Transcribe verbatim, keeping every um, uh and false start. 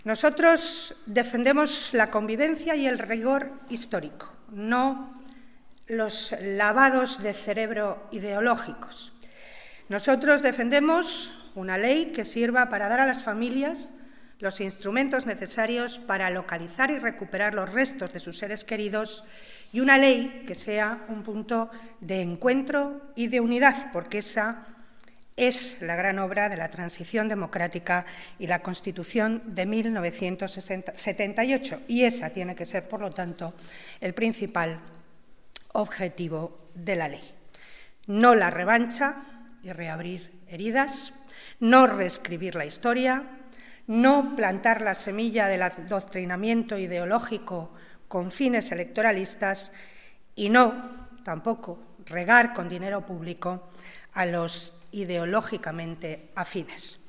Nosotros defendemos la convivencia y el rigor histórico, no los lavados de cerebro ideológicos. Nosotros defendemos una ley que sirva para dar a las familias los instrumentos necesarios para localizar y recuperar los restos de sus seres queridos y una ley que sea un punto de encuentro y de unidad, porque esa es la gran obra de la transición democrática y la Constitución de mil novecientos setenta y ocho, y esa tiene que ser, por lo tanto, el principal objetivo de la ley. No la revancha y reabrir heridas, no reescribir la historia, no plantar la semilla del adoctrinamiento ideológico con fines electoralistas y no, tampoco, regar con dinero público a los ideológicamente afines.